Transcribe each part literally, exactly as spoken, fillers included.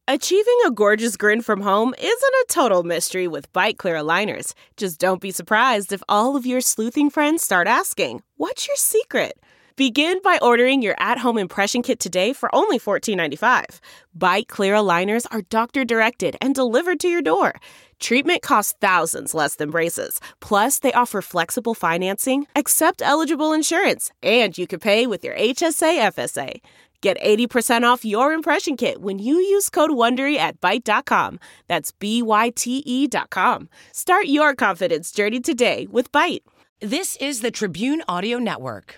Achieving a gorgeous grin from home isn't a total mystery with Byte Clear aligners. Just don't be surprised if all of your sleuthing friends start asking, "What's your secret?" Begin by ordering your at-home impression kit today for only fourteen ninety-five. Byte Clear aligners are doctor-directed and delivered to your door. Treatment costs thousands less than braces. Plus, they offer flexible financing, accept eligible insurance, and you can pay with your H S A F S A. Get eighty percent off your impression kit when you use code WONDERY at byte dot com. That's B Y T E dot com. Start your confidence journey today with Byte. This is the Tribune Audio Network.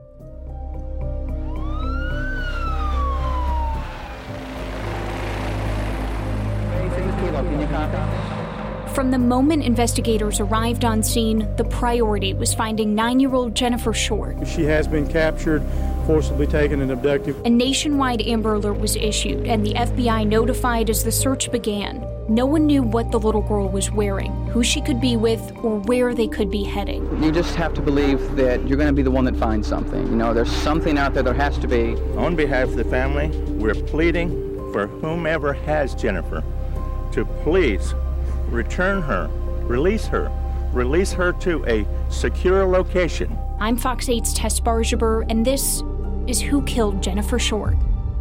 From the moment investigators arrived on scene, the priority was finding nine-year-old Jennifer Short. She has been captured, forcibly taken and abducted. A nationwide Amber Alert was issued, and the F B I notified as the search began. No one knew what the little girl was wearing, who she could be with, or where they could be heading. You just have to believe that you're going to be the one that finds something. You know, there's something out there, there has to be. On behalf of the family, we're pleading for whomever has Jennifer to please return her, release her, release her to a secure location. I'm Fox eight's Tess Bargeber, and this is Who Killed Jennifer Short.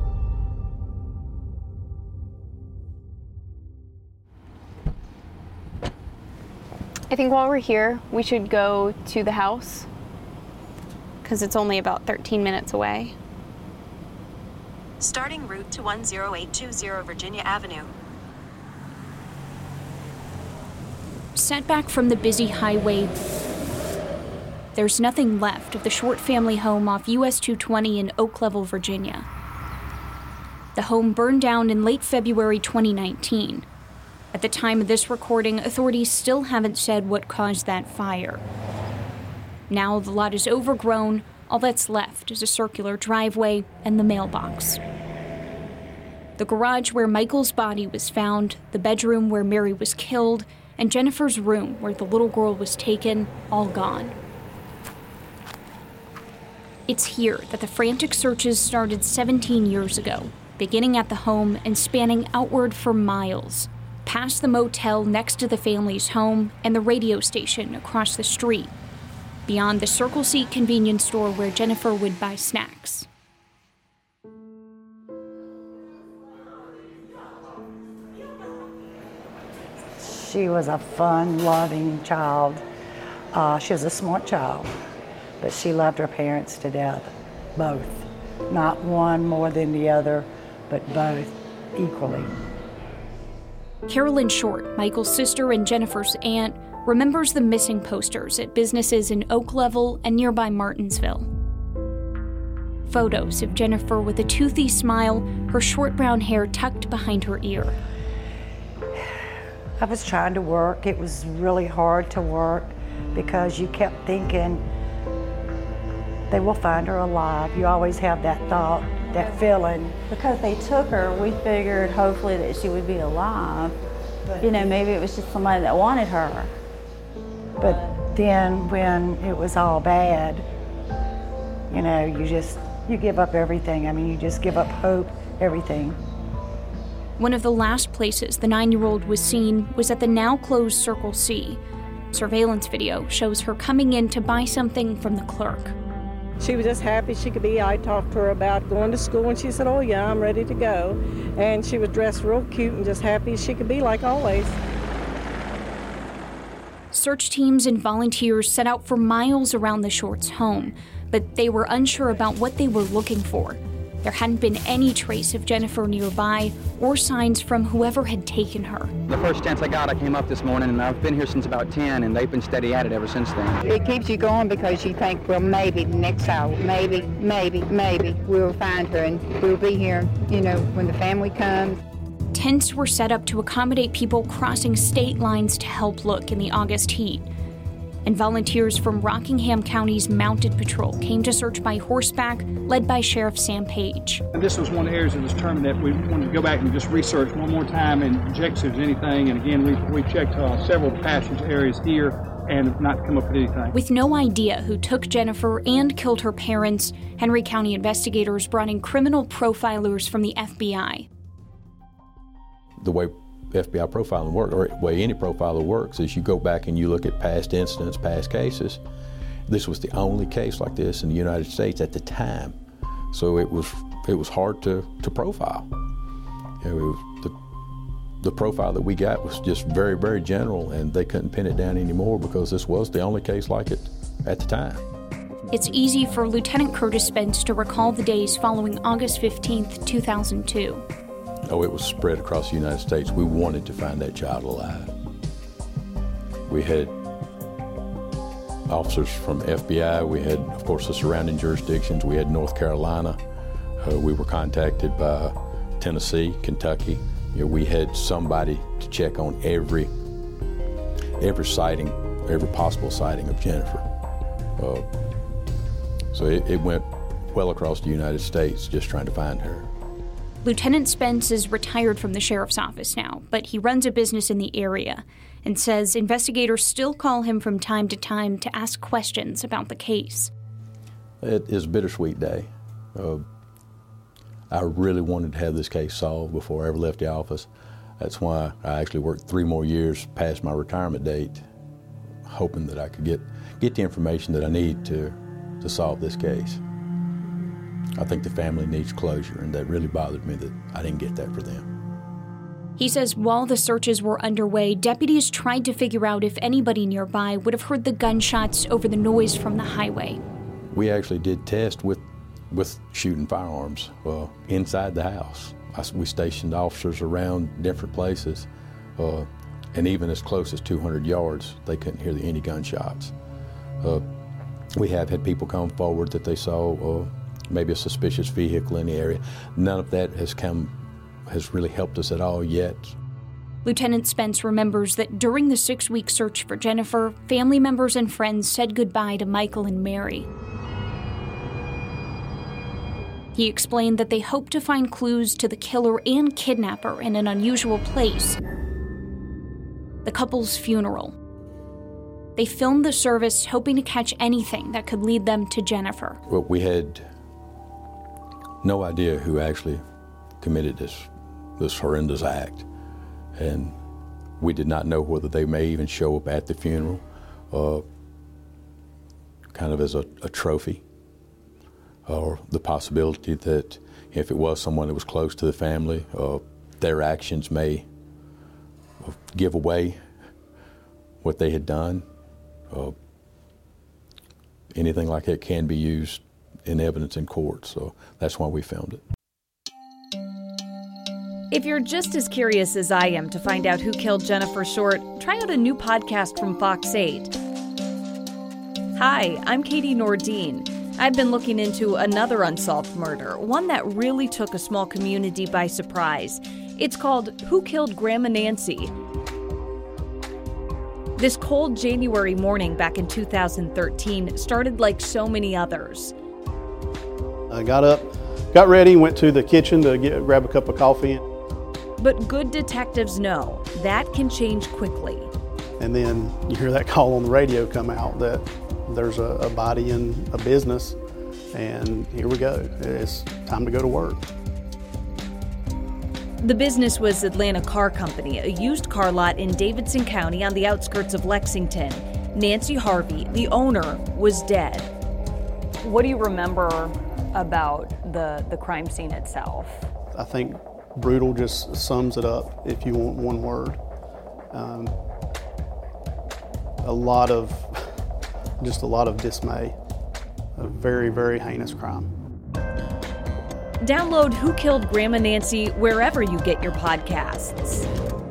I think while we're here, we should go to the house, because it's only about thirteen minutes away. Starting route to one zero eight two zero Virginia Avenue. Set back from the busy highway, there's nothing left of the Short family home off U S two twenty in Oak Level, Virginia. The home burned down in late February twenty nineteen. At the time of this recording, authorities still haven't said what caused that fire. Now the lot is overgrown. All that's left is a circular driveway and the mailbox. The garage where Michael's body was found, the bedroom where Mary was killed, and Jennifer's room where the little girl was taken, all gone. It's here that the frantic searches started seventeen years ago, beginning at the home and spanning outward for miles, past the motel next to the family's home and the radio station across the street, beyond the Circle C convenience store where Jennifer would buy snacks. She was a fun, loving child. Uh, she was a smart child, but she loved her parents to death, both. Not one more than the other, but both equally. Carolyn Short, Michael's sister and Jennifer's aunt, remembers the missing posters at businesses in Oak Level and nearby Martinsville. Photos of Jennifer with a toothy smile, her short brown hair tucked behind her ear. I was trying to work. It was really hard to work because you kept thinking they will find her alive. You always have that thought, that feeling. Because they took her, we figured hopefully that she would be alive. But, you know, maybe it was just somebody that wanted her. But then when it was all bad, you know, you just, you give up everything. I mean, you just give up hope, everything. One of the last places the nine-year-old was seen was at the now-closed Circle C. Surveillance video shows her coming in to buy something from the clerk. She was just happy she could be. I talked to her about going to school, and she said, oh, yeah, I'm ready to go. And she was dressed real cute and just happy as she could be, like always. Search teams and volunteers set out for miles around the Shorts' home, but they were unsure about what they were looking for. There hadn't been any trace of Jennifer nearby or signs from whoever had taken her. The first chance I got, I came up this morning, and I've been here since about ten, and they've been steady at it ever since then. It keeps you going because you think, well, maybe next hour, maybe, maybe, maybe we'll find her, and we'll be here, you know, when the family comes. Tents were set up to accommodate people crossing state lines to help look in the August heat. And volunteers from Rockingham County's Mounted Patrol came to search by horseback, led by Sheriff Sam Page. And this was one of the areas that was determined that we wanted to go back and just research one more time and check if there's anything. And again, we, we checked uh, several passage areas here and not come up with anything. With no idea who took Jennifer and killed her parents, Henry County investigators brought in criminal profilers from the F B I. the way F B I profiling works, or the way any profiler works, is you go back and you look at past incidents, past cases. This was the only case like this in the United States at the time, so it was it was hard to to profile. You know, it was the the profile that we got was just very very general, and they couldn't pin it down anymore because this was the only case like it at the time. It's easy for Lieutenant Curtis Spence to recall the days following August fifteenth, two thousand two. Oh, it was spread across the United States. We wanted to find that child alive. We had officers from F B I. We had, of course, the surrounding jurisdictions. We had North Carolina. Uh, we were contacted by Tennessee, Kentucky. You know, we had somebody to check on every every sighting, every possible sighting of Jennifer. Uh, so it, it went well across the United States just trying to find her. Lieutenant Spence is retired from the sheriff's office now, but he runs a business in the area and says investigators still call him from time to time to ask questions about the case. It is a bittersweet day. Uh, I really wanted to have this case solved before I ever left the office. That's why I actually worked three more years past my retirement date, hoping that I could get, get the information that I need to, to solve this case. I think the family needs closure, and that really bothered me that I didn't get that for them. He says while the searches were underway, deputies tried to figure out if anybody nearby would have heard the gunshots over the noise from the highway. We actually did test with, with shooting firearms uh, inside the house. I, we stationed officers around different places, uh, and even as close as two hundred yards, they couldn't hear any gunshots. Uh, we have had people come forward that they saw uh, maybe a suspicious vehicle in the area. None of that has come, has really helped us at all yet. Lieutenant Spence remembers that during the six-week search for Jennifer, family members and friends said goodbye to Michael and Mary. He explained that they hoped to find clues to the killer and kidnapper in an unusual place, the couple's funeral. They filmed the service hoping to catch anything that could lead them to Jennifer. Well, we had no idea who actually committed this, this horrendous act. And we did not know whether they may even show up at the funeral, uh, kind of as a, a trophy, or the possibility that if it was someone that was close to the family, uh, their actions may give away what they had done. Uh, anything like that can be used in evidence in court, so that's why we filmed it. If you're just as curious as I am to find out who killed Jennifer Short, try out a new podcast from Fox eight. Hi, I'm Katie Nordine. I've been looking into another unsolved murder, one that really took a small community by surprise. It's called Who Killed Grandma Nancy? This cold January morning back in two thousand thirteen started like so many others. I got up, got ready, went to the kitchen to get, grab a cup of coffee. But good detectives know that can change quickly. And then you hear that call on the radio come out that there's a, a body in a business, and here we go. It's time to go to work. The business was Atlanta Car Company, a used car lot in Davidson County on the outskirts of Lexington. Nancy Harvey, the owner, was dead. What do you remember about the, the crime scene itself? I think brutal just sums it up, if you want one word. Um, a lot of, just a lot of dismay. A very, very heinous crime. Download Who Killed Grandma Nancy wherever you get your podcasts.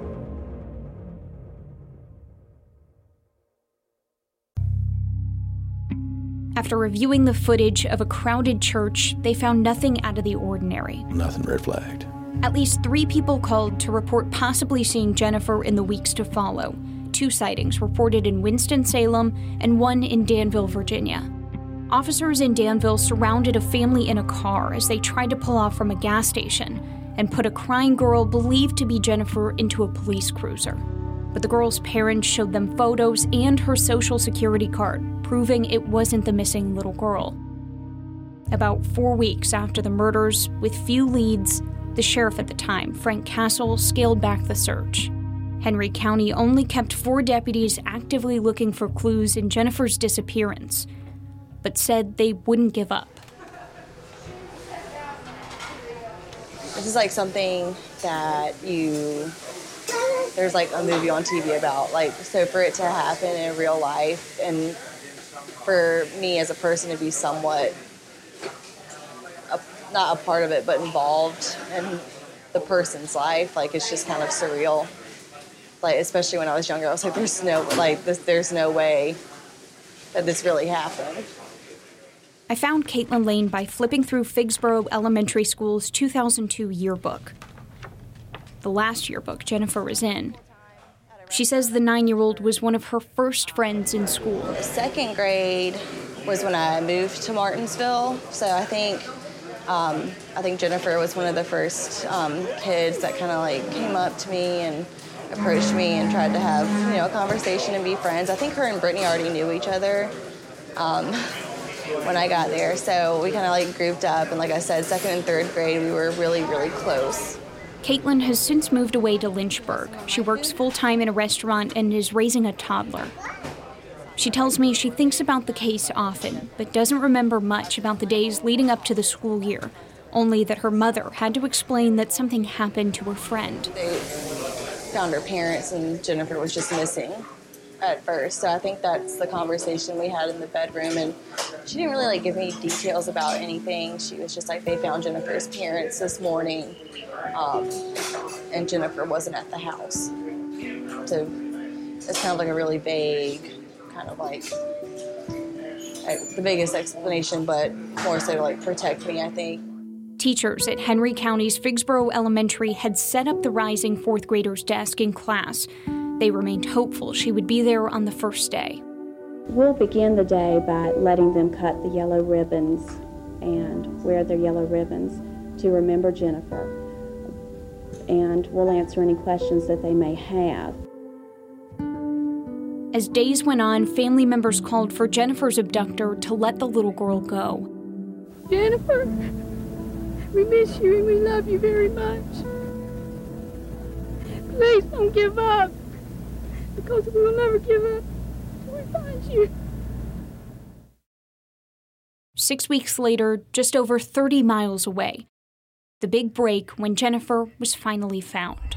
After reviewing the footage of a crowded church, they found nothing out of the ordinary. Nothing red flagged. At least three people called to report possibly seeing Jennifer in the weeks to follow. Two sightings reported in Winston-Salem and one in Danville, Virginia. Officers in Danville surrounded a family in a car as they tried to pull off from a gas station and put a crying girl believed to be Jennifer into a police cruiser. But the girl's parents showed them photos and her social security card, proving it wasn't the missing little girl. About four weeks after the murders, with few leads, The sheriff at the time, Frank Castle, scaled back the search. Henry County only kept four deputies actively looking for clues in Jennifer's disappearance, but said they wouldn't give up. This is like something that you, there's like a movie on T V about, like, so for it to happen in real life and for me as a person to be somewhat, a, not a part of it, but involved in the person's life, like, it's just kind of surreal. Like, especially when I was younger, I was like, there's no, like, this, there's no way that this really happened. I found Caitlin Lane by flipping through Figsboro Elementary School's two thousand two yearbook, the last yearbook Jennifer was in. She says the nine-year-old was one of her first friends in school. Second grade was when I moved to Martinsville, so I think um, I think Jennifer was one of the first um, kids that kind of like came up to me and approached me and tried to have, you know, a conversation and be friends. I think her and Brittany already knew each other um, when I got there, so we kind of like grouped up, and like I said, second and third grade we were really, really close. Caitlin has since moved away to Lynchburg. She works full-time in a restaurant and is raising a toddler. She tells me she thinks about the case often, but doesn't remember much about the days leading up to the school year, only that her mother had to explain that something happened to her friend. They found her parents and Jennifer was just missing at first, so I think that's the conversation we had in the bedroom, and she didn't really like give me details about anything. She was just like, they found Jennifer's parents this morning, um, and Jennifer wasn't at the house. So it's kind of like a really vague, kind of like, like the biggest explanation, but more so to like protect me, I think. Teachers at Henry County's Figsboro Elementary had set up the rising fourth grader's desk in class. They remained hopeful she would be there on the first day. We'll begin the day by letting them cut the yellow ribbons and wear their yellow ribbons to remember Jennifer. And we'll answer any questions that they may have. As days went on, family members called for Jennifer's abductor to let the little girl go. Jennifer, we miss you and we love you very much. Please don't give up, because we will never give up till we find you. Six weeks later, just over thirty miles away, the big break when Jennifer was finally found.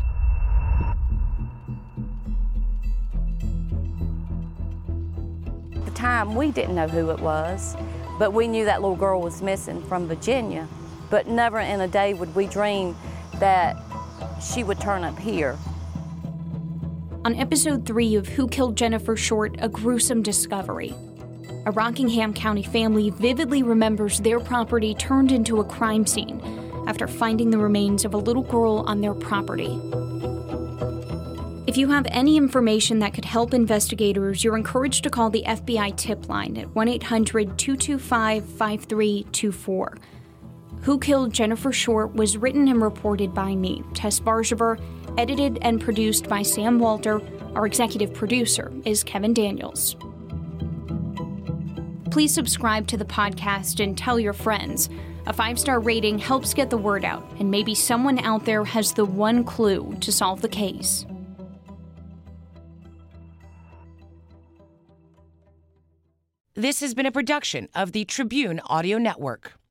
At the time, we didn't know who it was, but we knew that little girl was missing from Virginia. But never in a day would we dream that she would turn up here. On episode three of Who Killed Jennifer Short, a gruesome discovery. A Rockingham County family vividly remembers their property turned into a crime scene after finding the remains of a little girl on their property. If you have any information that could help investigators, you're encouraged to call the F B I tip line at one eight hundred, two two five, five three two four. Who Killed Jennifer Short was written and reported by me, Tess Bargever, edited and produced by Sam Walter. Our executive producer is Kevin Daniels. Please subscribe to the podcast and tell your friends. A five-star rating helps get the word out, and maybe someone out there has the one clue to solve the case. This has been a production of the Tribune Audio Network.